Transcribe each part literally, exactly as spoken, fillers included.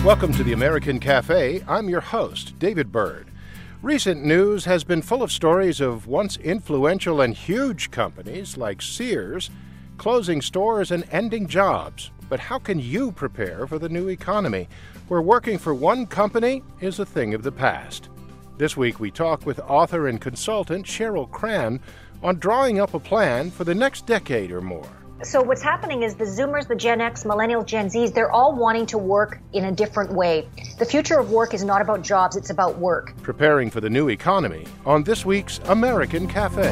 Welcome to the American Cafe. I'm your host, David Byrd. Recent news has been full of stories of once influential and huge companies like Sears closing stores and ending jobs. But how can you prepare for the new economy, where working for one company is a thing of the past? This week we talk with author and consultant Cheryl Cran on drawing up a plan for the next decade or more. So what's happening is the Zoomers, the Gen X, Millennials, Gen Zs, they're all wanting to work in a different way. The future of work is not about jobs, it's about work. Preparing for the new economy on this week's American Cafe.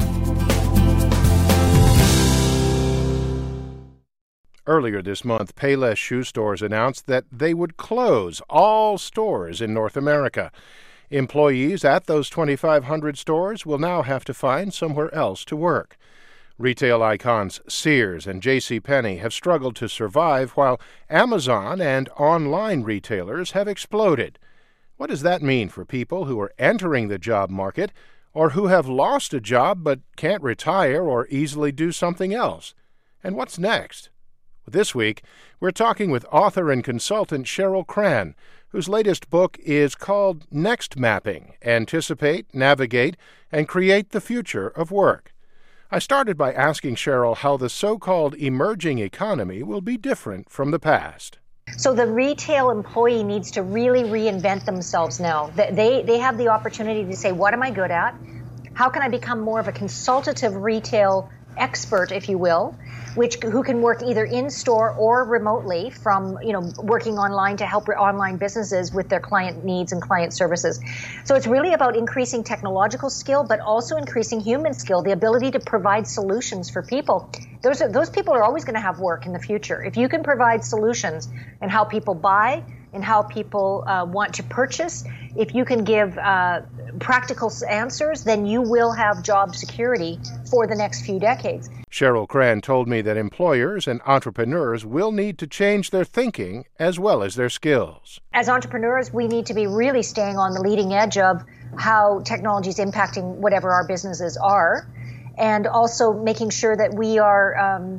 Earlier this month, Payless Shoe Stores announced that they would close all stores in North America. Employees at those twenty-five hundred stores will now have to find somewhere else to work. Retail icons Sears and J C Penney have struggled to survive, while Amazon and online retailers have exploded. What does that mean for people who are entering the job market or who have lost a job but can't retire or easily do something else? And what's next? This week, we're talking with author and consultant Cheryl Cran, whose latest book is called Next Mapping: Anticipate, Navigate, and Create the Future of Work. I started by asking Cheryl how the so-called emerging economy will be different from the past. So the retail employee needs to really reinvent themselves now. They, they have the opportunity to say, what am I good at? How can I become more of a consultative retail expert, if you will, which who can work either in store or remotely from, you know, working online to help online businesses with their client needs and client services. So it's really about increasing technological skill, but also increasing human skill, the ability to provide solutions for people. Those are, those people are always going to have work in the future. If you can provide solutions in how people buy and how people uh, want to purchase, if you can give uh, practical answers, then you will have job security for the next few decades. Cheryl Cran told me that employers and entrepreneurs will need to change their thinking as well as their skills. As entrepreneurs, we need to be really staying on the leading edge of how technology is impacting whatever our businesses are, and also making sure that we are um,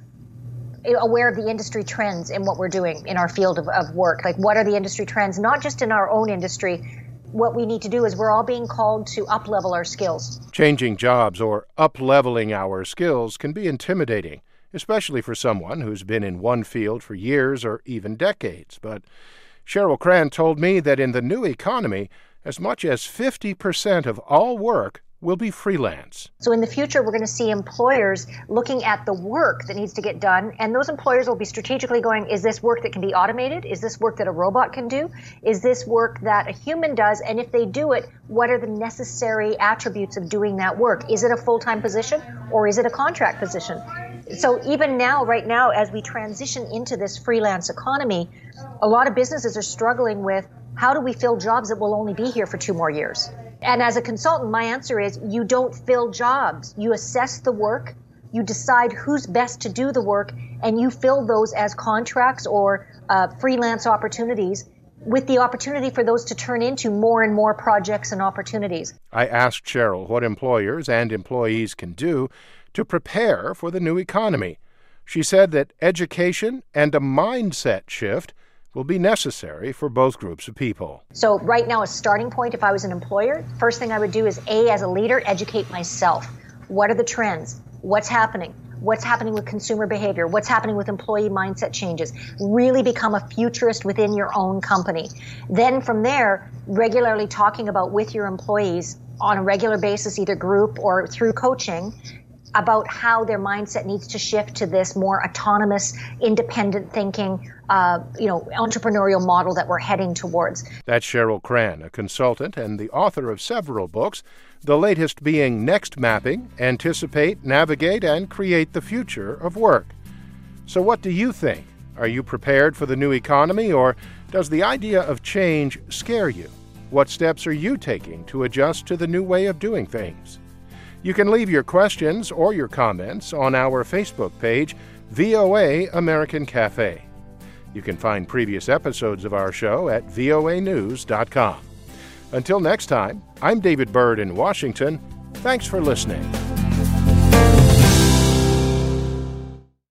aware of the industry trends in what we're doing in our field of, of work. Like, what are the industry trends, not just in our own industry. What we need to do is we're all being called to up-level our skills. Changing jobs or up-leveling our skills can be intimidating, especially for someone who's been in one field for years or even decades. But Cheryl Cran told me that in the new economy, as much as fifty percent of all work will be freelance. So in the future, we're going to see employers looking at the work that needs to get done, and those employers will be strategically going, is this work that can be automated? Is this work that a robot can do? Is this work that a human does? And if they do it, what are the necessary attributes of doing that work? Is it a full-time position or is it a contract position? So even now, right now, as we transition into this freelance economy, a lot of businesses are struggling with, how do we fill jobs that will only be here for two more years? And as a consultant, my answer is you don't fill jobs. You assess the work, you decide who's best to do the work, and you fill those as contracts or uh, freelance opportunities, with the opportunity for those to turn into more and more projects and opportunities. I asked Cheryl what employers and employees can do to prepare for the new economy. She said that education and a mindset shift will be necessary for both groups of people. So right now, a starting point, if I was an employer, first thing I would do is, A, as a leader, educate myself. What are the trends? What's happening? What's happening with consumer behavior? What's happening with employee mindset changes? Really become a futurist within your own company. Then from there, regularly talking about with your employees on a regular basis, either group or through coaching, about how their mindset needs to shift to this more autonomous, independent thinking, uh, you know, entrepreneurial model that we're heading towards. That's Cheryl Cran, a consultant and the author of several books, the latest being Next Mapping: Anticipate, Navigate, and Create the Future of Work. So what do you think? Are you prepared for the new economy, or does the idea of change scare you? What steps are you taking to adjust to the new way of doing things? You can leave your questions or your comments on our Facebook page, V O A American Cafe. You can find previous episodes of our show at V O A news dot com. Until next time, I'm David Byrd in Washington. Thanks for listening.